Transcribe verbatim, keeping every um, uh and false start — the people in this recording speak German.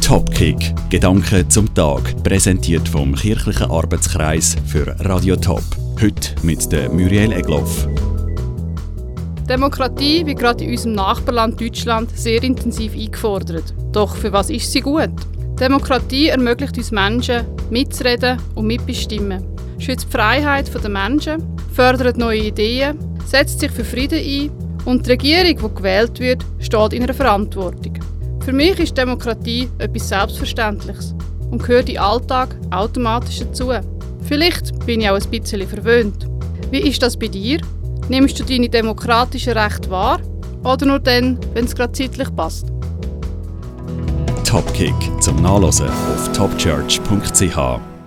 Topkick – Gedanken zum Tag, präsentiert vom Kirchlichen Arbeitskreis für Radio Top. Heute mit der Muriel Egloff. Demokratie wird gerade in unserem Nachbarland Deutschland sehr intensiv eingefordert. Doch für was ist sie gut? Demokratie ermöglicht uns Menschen, mitzureden und mitbestimmen, schützt die Freiheit der Menschen, fördert neue Ideen, setzt sich für Frieden ein und die Regierung, die gewählt wird, steht in einer Verantwortung. Für mich ist Demokratie etwas Selbstverständliches und gehört in den Alltag automatisch dazu. Vielleicht bin ich auch ein bisschen verwöhnt. Wie ist das bei dir? Nimmst du deine demokratischen Rechte wahr oder nur dann, wenn es gerade zeitlich passt? Topkick zum Nachlesen auf topchurch punkt c h.